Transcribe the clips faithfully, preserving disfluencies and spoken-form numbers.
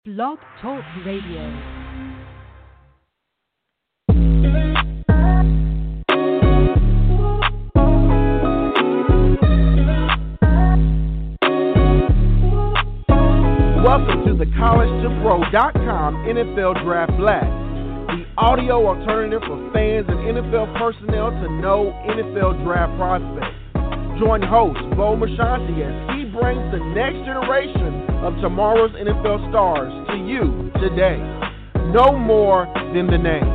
Blog Talk Radio. Welcome to the college to pro dot com N F L Draft Blast, the audio alternative for fans and N F L personnel to know N F L draft prospects. Join host Bo Marchionte as he brings the next generation of tomorrow's N F L stars to you today. No more than the name.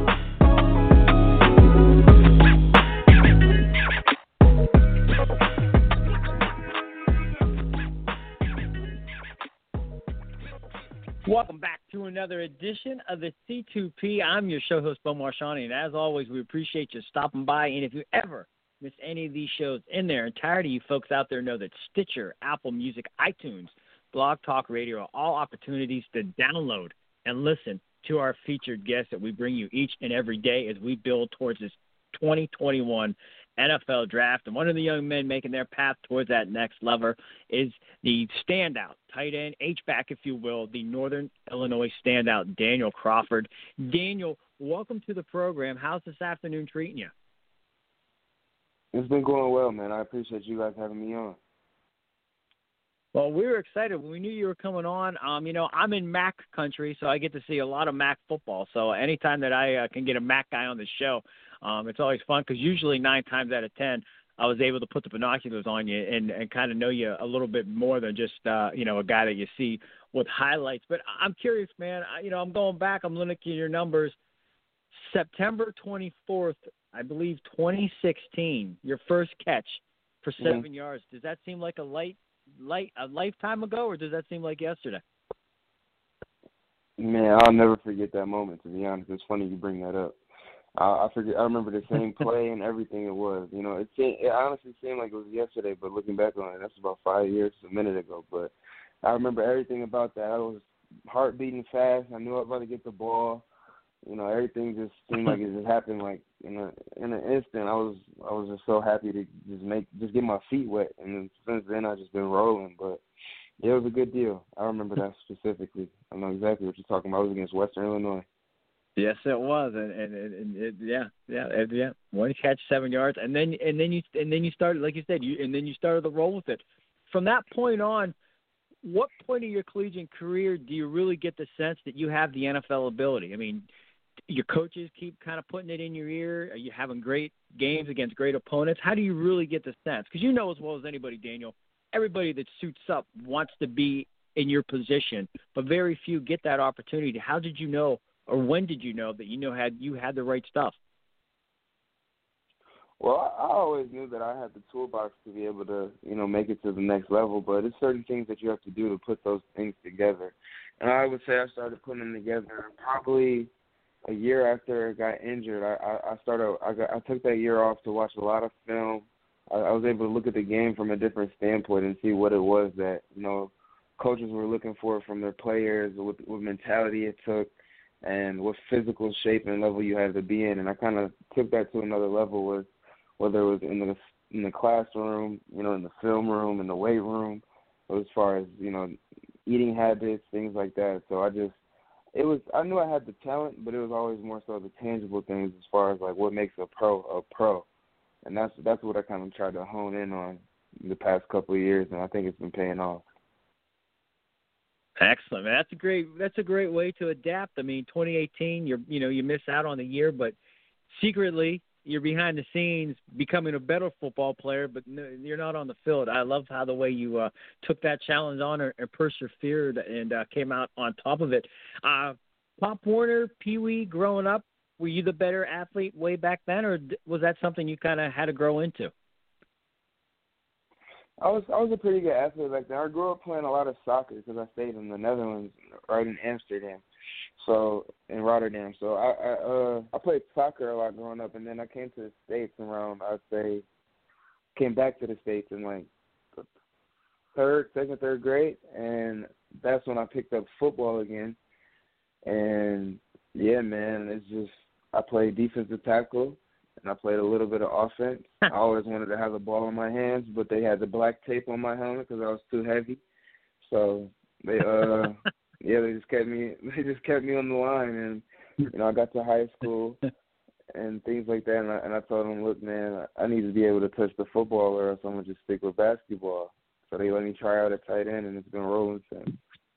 Welcome back to another edition of the C two P. I'm your show host, Bo Marchionte, and as always, we appreciate you stopping by. And if you ever miss any of these shows in their entirety, you folks out there know that Stitcher, Apple Music, iTunes, Blog Talk Radio are all opportunities to download and listen to our featured guests that we bring you each and every day as we build towards this twenty twenty-one N F L Draft. And one of the young men making their path towards that next level is the standout, tight end, H-back, if you will, the Northern Illinois standout, Daniel Crawford. Daniel, welcome to the program. How's this afternoon treating you? It's been going well, man. I appreciate you guys having me on. Well, we were excited when we knew you were coming on. Um, you know, I'm in M A C country, so I get to see a lot of M A C football. So anytime that I uh, can get a M A C guy on the show, um, it's always fun because usually nine times out of ten, I was able to put the binoculars on you and, and kind of know you a little bit more than just, uh, you know, a guy that you see with highlights. But I'm curious, man. I, you know, I'm going back. I'm looking at your numbers. September twenty-fourth, I believe, twenty sixteen, your first catch for seven mm-hmm. yards. Does that seem like a light, light, a lifetime ago, or does that seem like yesterday? Man, I'll never forget that moment. To be honest, it's funny you bring that up. I, I forget. I remember the same play and everything it was. You know, it, seemed, it honestly seemed like it was yesterday, but looking back on it, that's about five years, a minute ago. But I remember everything about that. I was heart beating fast. I knew I was about to get the ball. You know, everything just seemed like it just happened like in a in an instant. I was I was just so happy to just make just get my feet wet, and then since then I've just been rolling. But yeah, it was a good deal. I remember that specifically. I know exactly what you're talking about. It was against Western Illinois. Yes, it was, and and, and it, yeah, yeah, it, yeah. One catch, seven yards, and then and then you and then you started, like you said, you and then you started the roll with it. From that point on, what point of your collegiate career do you really get the sense that you have the N F L ability? I mean, your coaches keep kind of putting it in your ear. Are you having great games against great opponents? How do you really get the sense? Because you know as well as anybody, Daniel, everybody that suits up wants to be in your position, but very few get that opportunity. How did you know, or when did you know that you know had you had the right stuff? Well, I always knew that I had the toolbox to be able to, you know, make it to the next level, but it's certain things that you have to do to put those things together. And I would say I started putting them together probably a year after I got injured. I, I, I started. I, got, I took that year off to watch a lot of film. I, I was able to look at the game from a different standpoint and see what it was that, you know, coaches were looking for from their players, what, what mentality it took, and what physical shape and level you had to be in. And I kind of took that to another level with whether it was in the in the classroom, you know, in the film room, in the weight room, as far as, you know, eating habits, things like that. So I just, it was, I knew I had the talent, but it was always more so the tangible things as far as like what makes a pro a pro. And that's that's what I kind of tried to hone in on the past couple of years, and I think it's been paying off. Excellent, man. That's a great that's a great way to adapt. I mean, twenty eighteen, you're you know you miss out on the year, but secretly you're behind the scenes becoming a better football player, but you're not on the field. I love how the way you uh, took that challenge on and, and persevered and uh, came out on top of it. Uh, Pop Warner, Pee Wee, growing up, were you the better athlete way back then, or was that something you kind of had to grow into? I was I was a pretty good athlete back then. I grew up playing a lot of soccer because I stayed in the Netherlands, right in Amsterdam, so in Rotterdam. So I I, uh, I played soccer a lot growing up, and then I came to the States around, I'd say, came back to the States in like third, second, third grade, and that's when I picked up football again. And yeah, man, it's just I played defensive tackle. And I played a little bit of offense. I always wanted to have the ball in my hands, but they had the black tape on my helmet because I was too heavy. So they uh, yeah, they just kept me. They just kept me on the line, and you know, I got to high school and things like that, and I, and I told them, look, man, I need to be able to touch the football, or else I'm gonna just stick with basketball. So they let me try out at tight end, and it's been rolling since.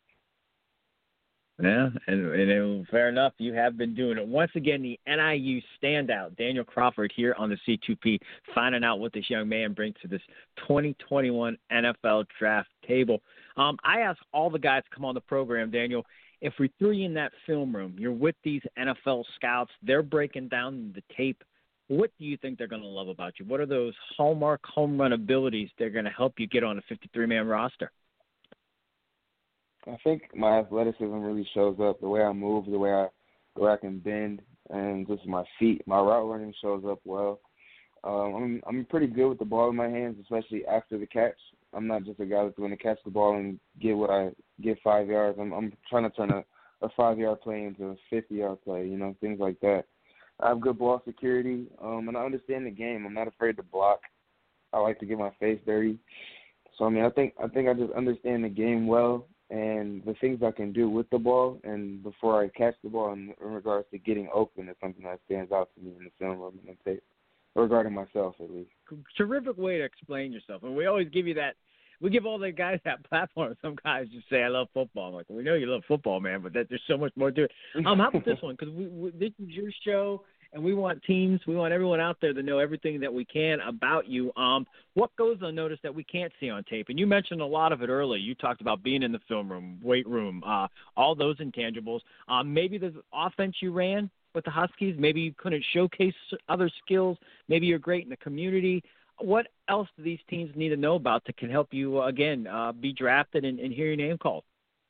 Yeah, and, and it, fair enough, you have been doing it. Once again, the N I U standout, Daniel Crawford, here on the C two P, finding out what this young man brings to this twenty twenty-one N F L draft table. Um, I asked all the guys to come on the program, Daniel, if we threw you in that film room, you're with these N F L scouts, they're breaking down the tape. What do you think they're going to love about you? What are those hallmark home run abilities that are going to help you get on a fifty-three man roster? I think my athleticism really shows up. The way I move, the way I, the way I can bend, and just my feet. My route running shows up well. Um, I'm I'm pretty good with the ball in my hands, especially after the catch. I'm not just a guy that's going to catch the ball and get what I get five yards. I'm I'm trying to turn a, a five yard play into a fifty yard play. You know, things like that. I have good ball security, um, and I understand the game. I'm not afraid to block. I like to get my face dirty. So I mean, I think I think I just understand the game well. And the things I can do with the ball and before I catch the ball in, in regards to getting open is something that stands out to me in the film room and the tape, regarding myself at least. Terrific way to explain yourself. And we always give you that. We give all the guys that platform. Some guys just say, I love football. I'm like, well, we know you love football, man, but that, there's so much more to it. Um, how about this one? Because we, we, this is your show. And we want teams, we want everyone out there to know everything that we can about you. Um, what goes unnoticed that we can't see on tape? And you mentioned a lot of it earlier. You talked about being in the film room, weight room, uh, all those intangibles. Um, maybe the offense you ran with the Huskies, maybe you couldn't showcase other skills. Maybe you're great in the community. What else do these teams need to know about that can help you, uh, again, uh, be drafted and, and hear your name called?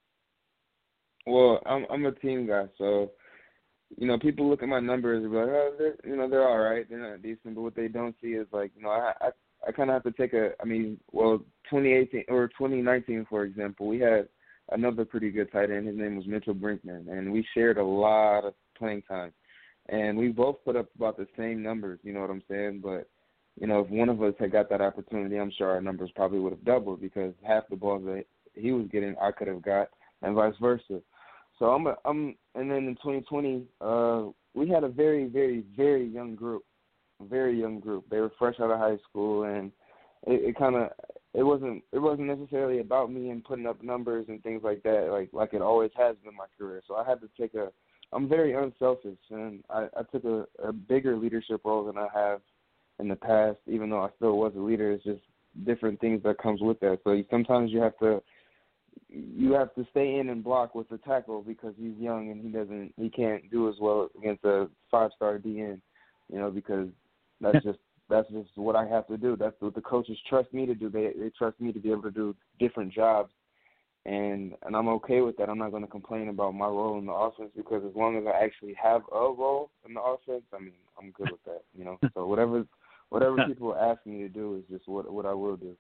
Well, I'm, I'm a team guy, so – you know, people look at my numbers and be like, oh, they're, you know, they're all right. They're not decent. But what they don't see is, like, you know, I I, I kind of have to take a – I mean, well, twenty eighteen or twenty nineteen, for example, we had another pretty good tight end. His name was Mitchell Brinkman, and we shared a lot of playing time. And we both put up about the same numbers, you know what I'm saying? But, you know, if one of us had got that opportunity, I'm sure our numbers probably would have doubled because half the balls that he was getting I could have got and vice versa. So I'm, a, I'm, and then in twenty twenty, uh, we had a very, very, very young group, very young group. They were fresh out of high school, and it, it kind of, it wasn't, it wasn't necessarily about me and putting up numbers and things like that, like, like it always has been in my career. So I had to take a, I'm very unselfish, and I, I took a, a bigger leadership role than I have in the past, even though I still was a leader. It's just different things that comes with that. So you, sometimes you have to. You have to stay in and block with the tackle because he's young and he doesn't, he can't do as well against a five-star D N, you know, because that's just that's just what I have to do. That's what the coaches trust me to do. They they trust me to be able to do different jobs, and and I'm okay with that. I'm not going to complain about my role in the offense because as long as I actually have a role in the offense, I mean, I'm good with that, you know. So whatever whatever people ask me to do is just what what I will do.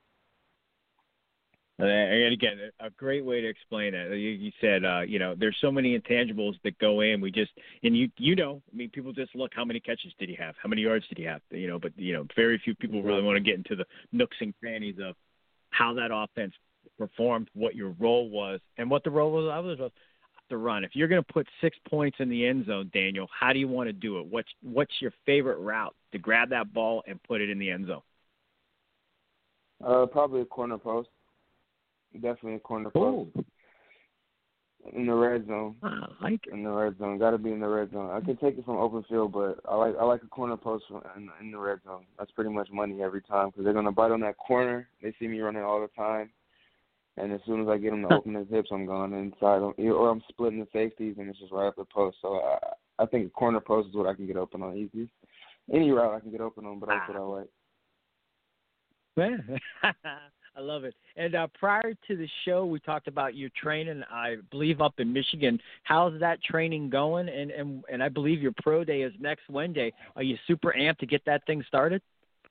And again, a great way to explain it. You, you said, uh, you know, there's so many intangibles that go in. We just, and you, you know, I mean, people just look, how many catches did he have? How many yards did he have? You know, but, you know, very few people really want to get into the nooks and crannies of how that offense performed, what your role was, and what the role was others was to run. If you're going to put six points in the end zone, Daniel, how do you want to do it? What's, what's your favorite route to grab that ball and put it in the end zone? Uh, probably a corner post. Definitely a corner post. Ooh. In the red zone. I like it. In the red zone. Got to be in the red zone. I can take it from open field, but I like I like a corner post in, in the red zone. That's pretty much money every time because they're going to bite on that corner. They see me running all the time. And as soon as I get them to open his hips, I'm going inside. Or I'm splitting the safeties, and it's just right up the post. So I, I think a corner post is what I can get open on easy. Any route I can get open on, but that's what I like. Man. I love it. And uh, prior to the show, we talked about your training, I believe, up in Michigan. How's that training going? And, and, and I believe your pro day is next Wednesday. Are you super amped to get that thing started?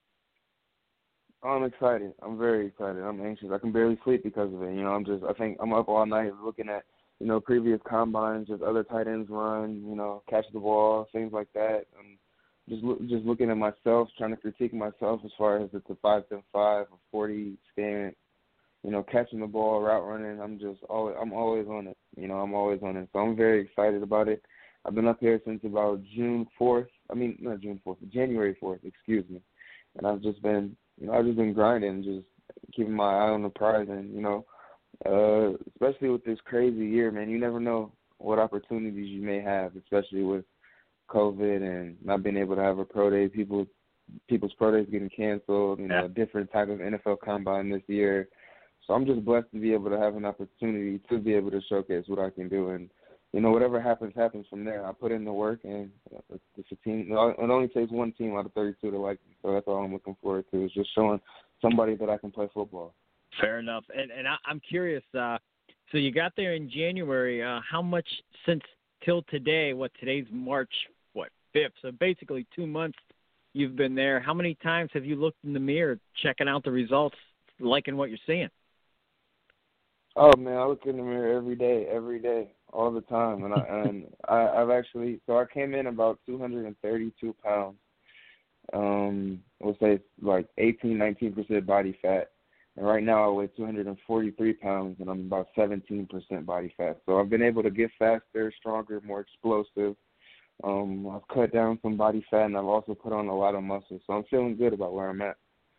I'm excited. I'm very excited. I'm anxious. I can barely sleep because of it. You know, I'm just, I think I'm up all night looking at, you know, previous combines, just other tight ends run, you know, catch the ball, things like that. I'm just look, just looking at myself, trying to critique myself as far as it's a five ten five, a forty stand, you know, catching the ball, route running. I'm just always, I'm always on it. You know, I'm always on it. So I'm very excited about it. I've been up here since about June fourth. I mean, not June fourth, January fourth, excuse me. And I've just been, you know, I've just been grinding, just keeping my eye on the prize. And, you know, uh, especially with this crazy year, man, you never know what opportunities you may have, especially with COVID and not being able to have a pro day. People, people's pro days getting canceled, you know, Yeah. different type of N F L combine this year. So I'm just blessed to be able to have an opportunity to be able to showcase what I can do. And, you know, whatever happens, happens from there. I put in the work, and it's a team. It only takes one team out of thirty-two to like me. So that's all I'm looking forward to, is just showing somebody that I can play football. Fair enough. And and I, I'm curious, uh, so you got there in January. Uh, how much since till today, what, today's March, what, fifth, so basically two months you've been there. How many times have you looked in the mirror, checking out the results, liking what you're seeing? Oh, man, I look in the mirror every day, every day, all the time. And, I, and I, I've actually – so I came in about two hundred thirty-two pounds. Um, we'll say it's like eighteen, nineteen percent body fat. And right now I weigh two hundred forty-three pounds, and I'm about seventeen percent body fat. So I've been able to get faster, stronger, more explosive. Um, I've cut down some body fat, and I've also put on a lot of muscle. So I'm feeling good about where I'm at.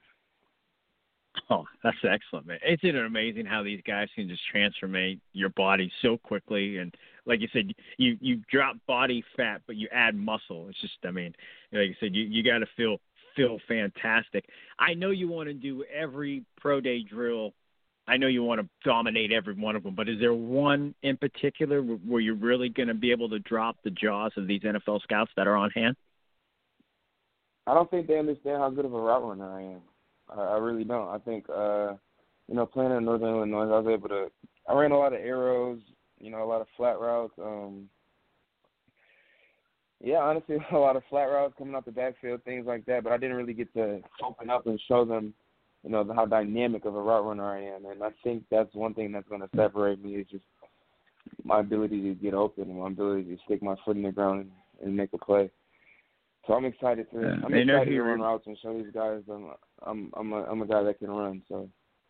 Oh, that's excellent, man. Isn't it amazing how these guys can just transform your body so quickly? And like you said, you, you drop body fat, but you add muscle. It's just, I mean, like you said, you, you got to feel feel fantastic. I know you want to do every pro day drill. I know you want to dominate every one of them, but is there one in particular where you're really going to be able to drop the jaws of these N F L scouts that are on hand? I don't think they understand how good of a route runner I am. I, I really don't. I think, uh, you know, playing in Northern Illinois, I was able to – I ran a lot of arrows, you know, a lot of flat routes. Um, yeah, honestly, a lot of flat routes coming out the backfield, things like that, but I didn't really get to open up and show them, you know, how dynamic of a route runner I am. And I think that's one thing that's going to separate me, is just my ability to get open and my ability to stick my foot in the ground and, and make a play. So I'm excited to Yeah, I'm excited to run routes and show these guys I'm I'm I'm a I'm a guy that can run. So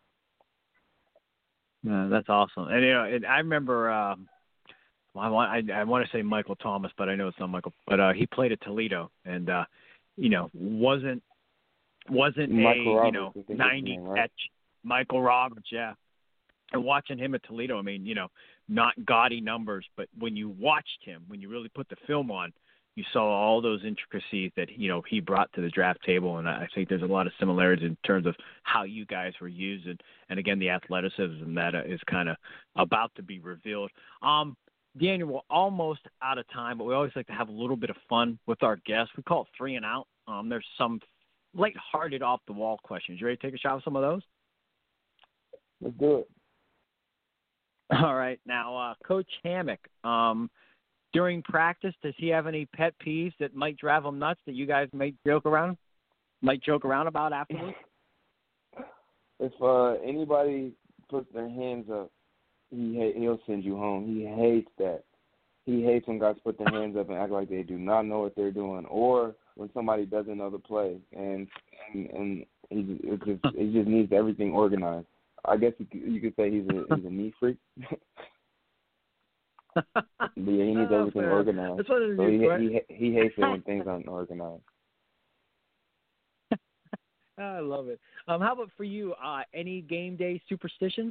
yeah, that's awesome. And you know, and I remember uh, I want I, I want to say Michael Thomas, but I know it's not Michael. But uh, he played at Toledo, and uh, you know wasn't wasn't Michael a Roberts, you know ninety name, right? catch Michael Roberts, yeah. And watching him at Toledo, I mean, you know, not gaudy numbers, but when you watched him, when you really put the film on, you saw all those intricacies that, you know, he brought to the draft table. And I think there's a lot of similarities in terms of how you guys were used. And, and again, the athleticism that uh, is kind of about to be revealed. Um, Daniel, we're almost out of time, but we always like to have a little bit of fun with our guests. We call it three and out. Um, there's some lighthearted off-the-wall questions. You ready to take a shot with some of those? Let's do it. All right. Now, uh, Coach Hammock, um, during practice, does he have any pet peeves that might drive him nuts that you guys might joke around, might joke around about afterwards? If uh, anybody puts their hands up, he ha- he'll send you home. He hates that. He hates when guys put their hands up and act like they do not know what they're doing, or when somebody doesn't know the play, and and, and he, it just he just needs everything organized. I guess you could, you could say he's a he's a neat freak. But yeah, he needs Oh, everything fair. organized. That's what it is, So he, right? he he hates it when things aren't organized. I love it. Um, how about for you? Uh, any game day superstitions?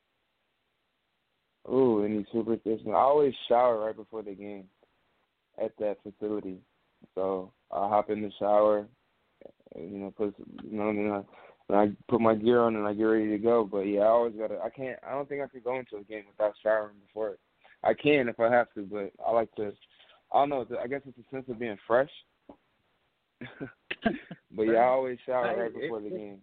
Ooh, any superstition? I always shower right before the game at that facility. So I hop in the shower, you know, put you know, and I, and I put my gear on and I get ready to go. But yeah, I always gotta. I can't. I don't think I could go into a game without showering before it. I can if I have to, but I like to. I don't know. I guess it's a sense of being fresh. But yeah, I always shower right before the game.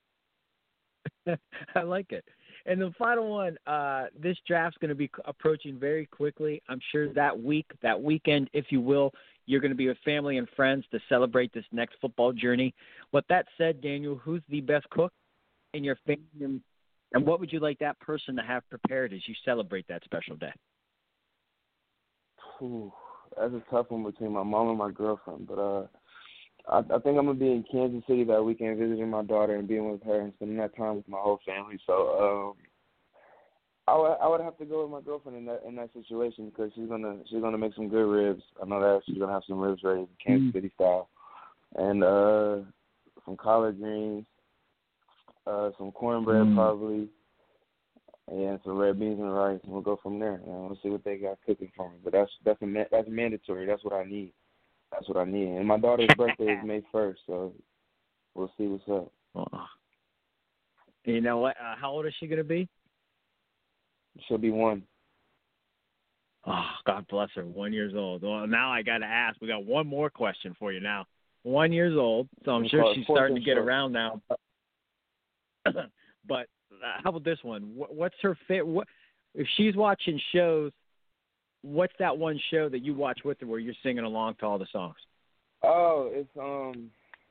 I like it. And the final one, uh, this draft's going to be approaching very quickly. I'm sure that week, that weekend, if you will, you're going to be with family and friends to celebrate this next football journey. With that said, Daniel, who's the best cook in your family, and what would you like that person to have prepared as you celebrate that special day? Ooh, that's a tough one between my mom and my girlfriend, but uh, I, I think I'm gonna be in Kansas City that weekend, visiting my daughter and being with her and spending that time with my whole family. So, um, I would I would have to go with my girlfriend in that in that situation because she's gonna she's gonna make some good ribs. I know that she's gonna have some ribs ready, Kansas mm. City style, and uh, some collard greens, uh, some cornbread mm. probably, and some red beans and rice. And we'll go from there. You know, we'll see what they got cooking for me. But that's that's a that's mandatory. That's what I need. That's what I need. And my daughter's birthday is May first, so we'll see what's up. Oh. You know what? Uh, how old is she gonna be? She'll be one. Oh, God bless her. One years old. Well, now I got to ask. We got one more question for you now. One years old, so I'm sure she's starting to get around now. But, but uh, how about this one? What, what's her fit? What if she's watching shows? What's that one show that you watch with her where you're singing along to all the songs? Oh, it's um.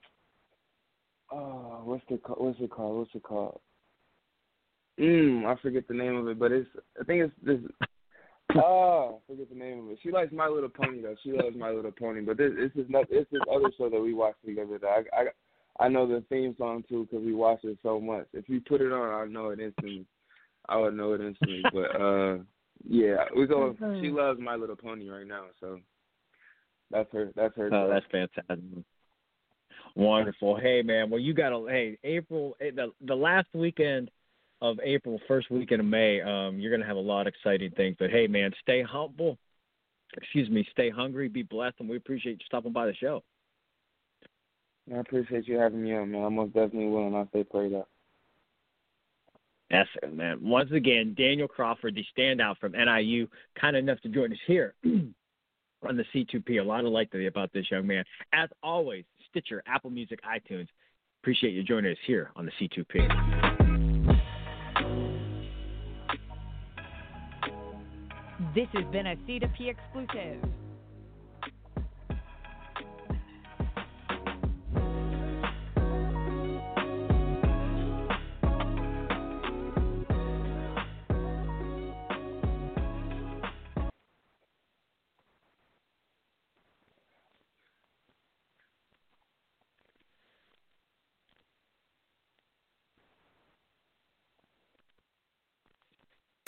Oh, what's it called? What's it called? What's it called? Mm, I forget the name of it, but it's. I think it's this. Oh, I forget the name of it. She likes My Little Pony though. She loves My Little Pony, but this, this is not. It's this other show that we watch together. That I, I, I know the theme song too because we watch it so much. If you put it on, I know it instantly. I would know it instantly. But uh, yeah, we go. She loves My Little Pony right now, so that's her. That's her. Oh, that's fantastic. Wonderful. Hey, man. Well, you got to. Hey, April. The the last weekend of April, first weekend of May, um, you're going to have a lot of exciting things. But, hey, man, stay humble. Excuse me, stay hungry, be blessed, and we appreciate you stopping by the show. I appreciate you having me on, man. I most definitely will, and I'll stay prayed up. Yes, sir, man. Once again, Daniel Crawford, the standout from N I U, kind enough to join us here on the C two P. A lot of like about this young man. As always, Stitcher, Apple Music, iTunes. Appreciate you joining us here on the C two P. This has been a C two P exclusive.